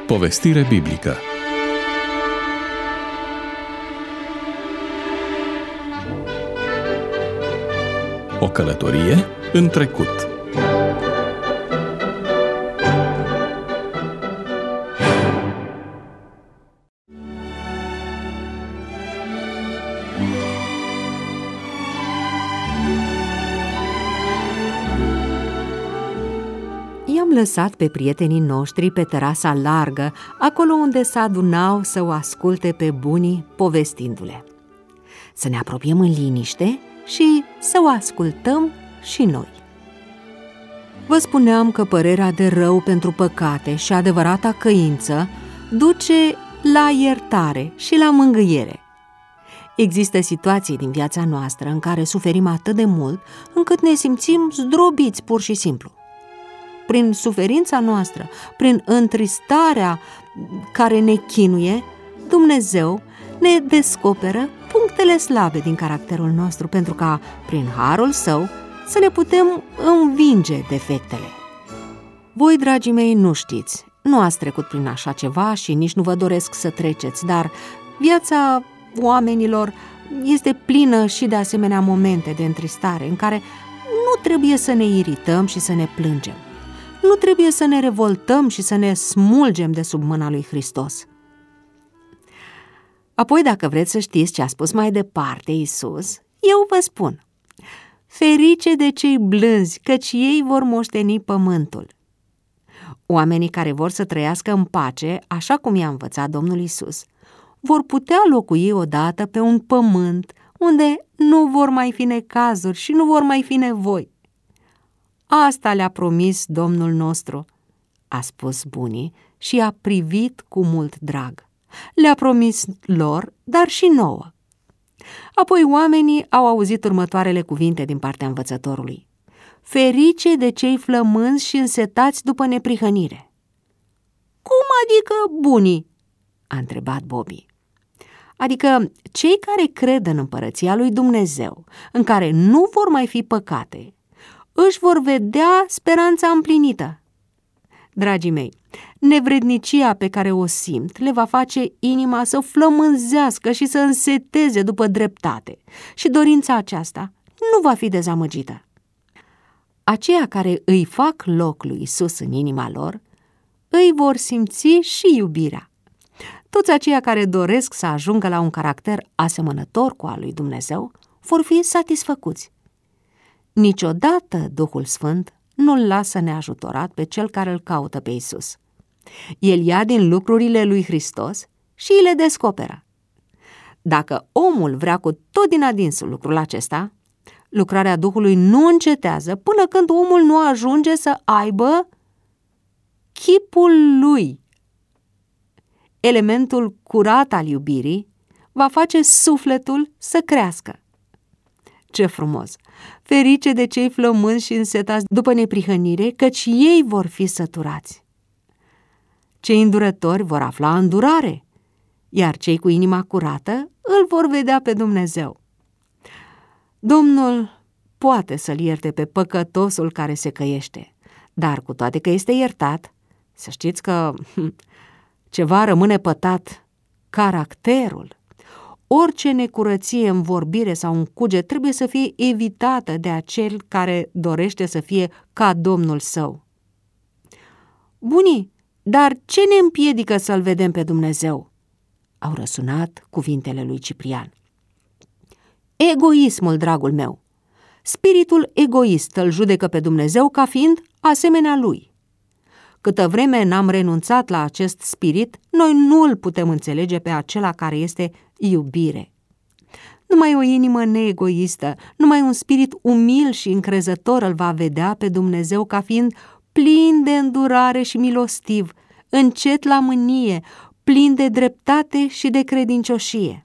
Povestire biblică. O călătorie în trecut. I-am lăsat pe prietenii noștri pe terasa largă, acolo unde se adunau să o asculte pe bunii povestindu-le. Să ne apropiem în liniște și să o ascultăm și noi. Vă spuneam că părerea de rău pentru păcate și adevărata căință duce la iertare și la mângâiere. Există situații din viața noastră în care suferim atât de mult încât ne simțim zdrobiți pur și simplu. Prin suferința noastră, prin întristarea care ne chinuie, Dumnezeu ne descoperă punctele slabe din caracterul nostru pentru ca, prin harul Său, să ne putem învinge defectele. Voi, dragii mei, nu știți, nu ați trecut prin așa ceva și nici nu vă doresc să treceți, dar viața oamenilor este plină și de asemenea momente de întristare în care nu trebuie să ne irităm și să ne plângem. Nu trebuie să ne revoltăm și să ne smulgem de sub mâna lui Hristos. Apoi, dacă vreți să știți ce a spus mai departe Iisus, eu vă spun: ferice de cei blânzi, căci ei vor moșteni pământul. Oamenii care vor să trăiască în pace, așa cum i-a învățat Domnul Iisus, vor putea locui odată pe un pământ unde nu vor mai fi necazuri și nu vor mai fi nevoi. Asta le-a promis Domnul nostru, a spus bunii și a privit cu mult drag. Le-a promis lor, dar și nouă. Apoi oamenii au auzit următoarele cuvinte din partea învățătorului: ferice de cei flămânzi și însetați după neprihănire. Cum adică bunii? A întrebat Bobby. Adică cei care cred în împărăția lui Dumnezeu, în care nu vor mai fi păcate, își vor vedea speranța împlinită. Dragii mei, nevrednicia pe care o simt le va face inima să flămânzească și să înseteze după dreptate și dorința aceasta nu va fi dezamăgită. Aceia care îi fac loc lui Iisus în inima lor îi vor simți și iubirea. Toți aceia care doresc să ajungă la un caracter asemănător cu al lui Dumnezeu vor fi satisfăcuți. Niciodată Duhul Sfânt nu-l lasă neajutorat pe cel care îl caută pe Iisus. El ia din lucrurile lui Hristos și îi le descoperă. Dacă omul vrea cu tot din adinsul lucrul acesta, lucrarea Duhului nu încetează până când omul nu ajunge să aibă chipul lui. Elementul curat al iubirii va face sufletul să crească. Ce frumos! Ferice de cei flămânzi și însetați după neprihănire, căci ei vor fi săturați. Cei îndurători vor afla îndurare, iar cei cu inima curată îl vor vedea pe Dumnezeu. Domnul poate să-l ierte pe păcătosul care se căiește, dar cu toate că este iertat, să știți că ceva rămâne pătat: caracterul. Orice necurăție în vorbire sau în cuget trebuie să fie evitată de acel care dorește să fie ca Domnul său. Bunii, dar ce ne împiedică să-L vedem pe Dumnezeu? Au răsunat cuvintele lui Ciprian. Egoismul, dragul meu. Spiritul egoist îl judecă pe Dumnezeu ca fiind asemenea lui. Câtă vreme n-am renunțat la acest spirit, noi nu îl putem înțelege pe acela care este iubire. Numai o inimă neegoistă, numai un spirit umil și încrezător îl va vedea pe Dumnezeu ca fiind plin de îndurare și milostiv, încet la mânie, plin de dreptate și de credincioșie.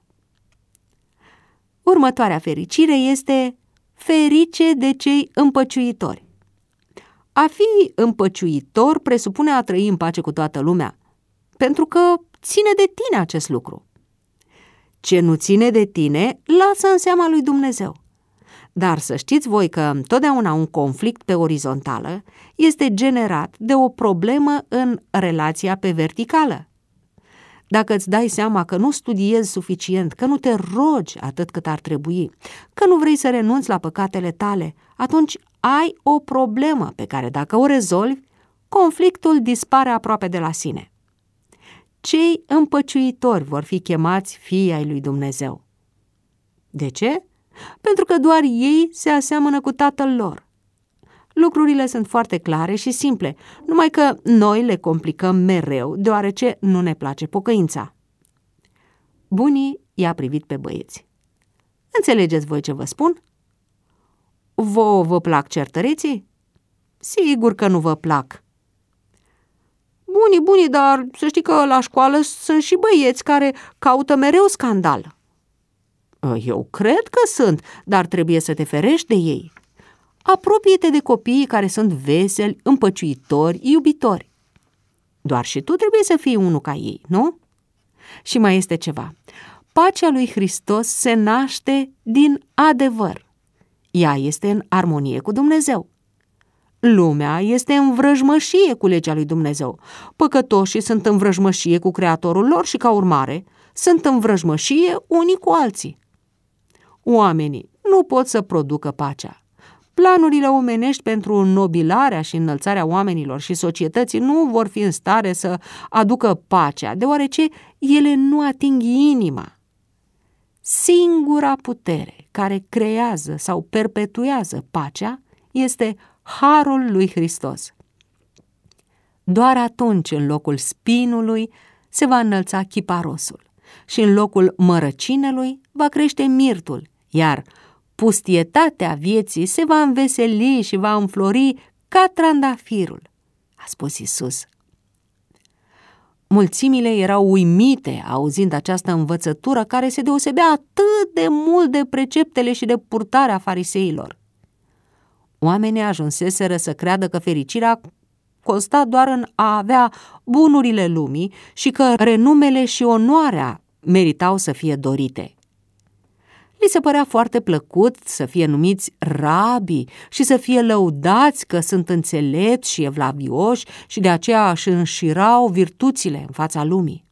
Următoarea fericire este ferice de cei împăciuitori. A fi împăciuitor presupune a trăi în pace cu toată lumea, pentru că ține de tine acest lucru. Ce nu ține de tine, lasă în seama lui Dumnezeu. Dar să știți voi că totdeauna un conflict pe orizontală este generat de o problemă în relația pe verticală. Dacă îți dai seama că nu studiezi suficient, că nu te rogi atât cât ar trebui, că nu vrei să renunți la păcatele tale, atunci ai o problemă pe care, dacă o rezolvi, conflictul dispare aproape de la sine. Cei împăciuitori vor fi chemați fii ai lui Dumnezeu. De ce? Pentru că doar ei se aseamănă cu Tatăl lor. Lucrurile sunt foarte clare și simple, numai că noi le complicăm mereu, deoarece nu ne place pocăința. Bunii i-a privit pe băieți. Înțelegeți voi ce vă spun? Vouă vă plac certăreții? Sigur că nu vă plac. Bunii, dar să știi că la școală sunt și băieți care caută mereu scandal. Eu cred că sunt, dar trebuie să te ferești de ei. Apropie-te de copiii care sunt veseli, împăciuitori, iubitori. Doar și tu trebuie să fii unul ca ei, nu? Și mai este ceva. Pacea lui Hristos se naște din adevăr. Ea este în armonie cu Dumnezeu. Lumea este în vrăjmășie cu legea lui Dumnezeu. Păcătoșii sunt în vrăjmășie cu Creatorul lor și, ca urmare, sunt în vrăjmășie unii cu alții. Oamenii nu pot să producă pacea. Planurile omenești pentru înnobilarea și înălțarea oamenilor și societății nu vor fi în stare să aducă pacea, deoarece ele nu ating inima. Singura putere care creează sau perpetuează pacea este harul lui Hristos. Doar atunci, în locul spinului, se va înălța chiparosul și în locul mărăcinelui va crește mirtul, iar pustietatea vieții se va înveseli și va înflori ca trandafirul, a spus Iisus. Mulțimile erau uimite auzind această învățătură care se deosebea atât de mult de preceptele și de purtarea fariseilor. Oamenii ajunseseră să creadă că fericirea consta doar în a avea bunurile lumii și că renumele și onoarea meritau să fie dorite. Li se părea foarte plăcut să fie numiți rabi și să fie lăudați că sunt înțelepți și evlavioși și de aceea își înșirau virtuțile în fața lumii.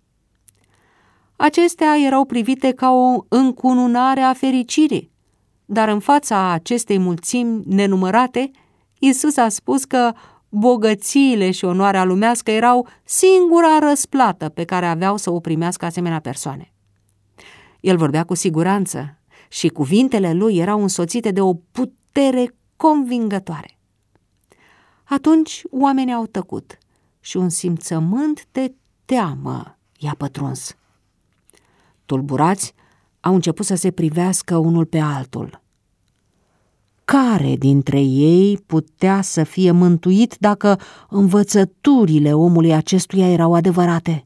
Acestea erau privite ca o încununare a fericirii, dar în fața acestei mulțimi nenumărate, Iisus a spus că bogățiile și onoarea lumească erau singura răsplată pe care aveau să o primească asemenea persoane. El vorbea cu siguranță și cuvintele lui erau însoțite de o putere convingătoare. Atunci oamenii au tăcut și un simțământ de teamă i-a pătruns. Tulburați, au început să se privească unul pe altul. Care dintre ei putea să fie mântuit dacă învățăturile omului acestuia erau adevărate?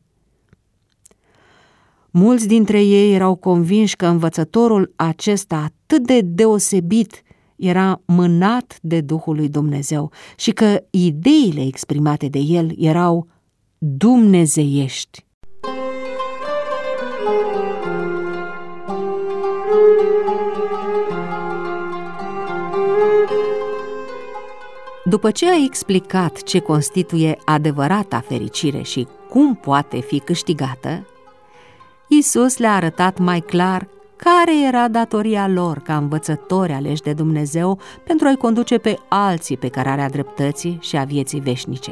Mulți dintre ei erau convinși că învățătorul acesta atât de deosebit era mânat de Duhul lui Dumnezeu și că ideile exprimate de el erau dumnezeiești. După ce a explicat ce constituie adevărata fericire și cum poate fi câștigată, Iisus le-a arătat mai clar care era datoria lor ca învățători aleși de Dumnezeu pentru a-i conduce pe alții pe cărarea dreptății și a vieții veșnice.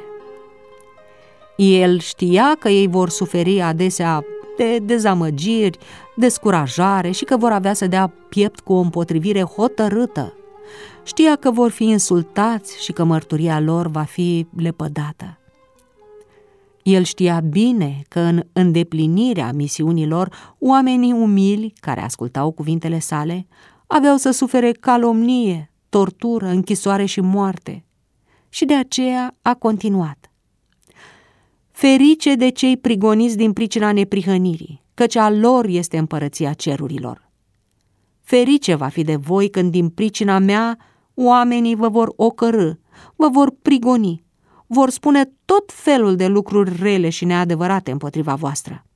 El știa că ei vor suferi adesea de dezamăgiri, descurajare și că vor avea să dea piept cu o împotrivire hotărâtă. Știa că vor fi insultați și că mărturia lor va fi lepădată. El știa bine că în îndeplinirea misiunilor, oamenii umili care ascultau cuvintele sale aveau să sufere calomnie, tortură, închisoare și moarte. Și de aceea a continuat. Ferice de cei prigoniți din pricina neprihănirii, căci a lor este împărăția cerurilor. Ferice va fi de voi când din pricina mea oamenii vă vor ocărî, vă vor prigoni, vor spune tot felul de lucruri rele și neadevărate împotriva voastră.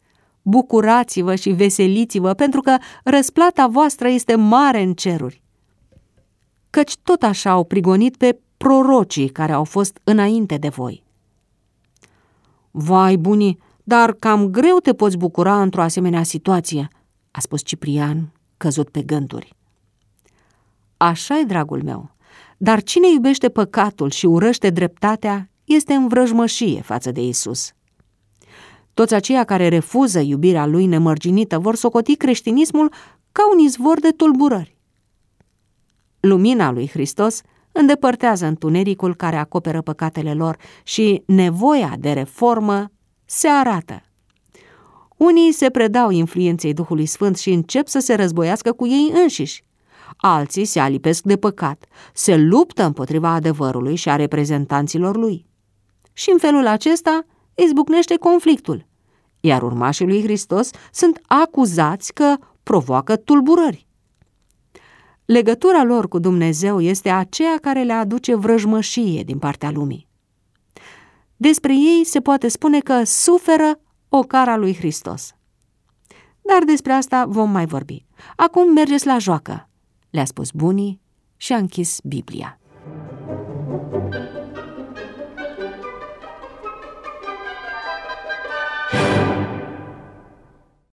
Bucurați-vă și veseliți-vă, pentru că răsplata voastră este mare în ceruri, căci tot așa au prigonit pe prorocii care au fost înainte de voi. Vai, bunii, dar cam greu te poți bucura într-o asemenea situație, a spus Ciprian, căzut pe gânduri. Așa-i, dragul meu, dar cine iubește păcatul și urăște dreptatea este în vrăjmășie față de Iisus. Toți aceia care refuză iubirea lui nemărginită vor socoti creștinismul ca un izvor de tulburări. Lumina lui Hristos îndepărtează întunericul care acoperă păcatele lor și nevoia de reformă se arată. Unii se predau influenței Duhului Sfânt și încep să se războiască cu ei înșiși. Alții se alipesc de păcat, se luptă împotriva adevărului și a reprezentanților lui. Și în felul acesta izbucnește conflictul, iar urmașii lui Hristos sunt acuzați că provoacă tulburări. Legătura lor cu Dumnezeu este aceea care le aduce vrăjmășie din partea lumii. Despre ei se poate spune că suferă ocara lui Hristos. Dar despre asta vom mai vorbi. Acum mergeți la joacă, le-a spus bunii și a închis Biblia.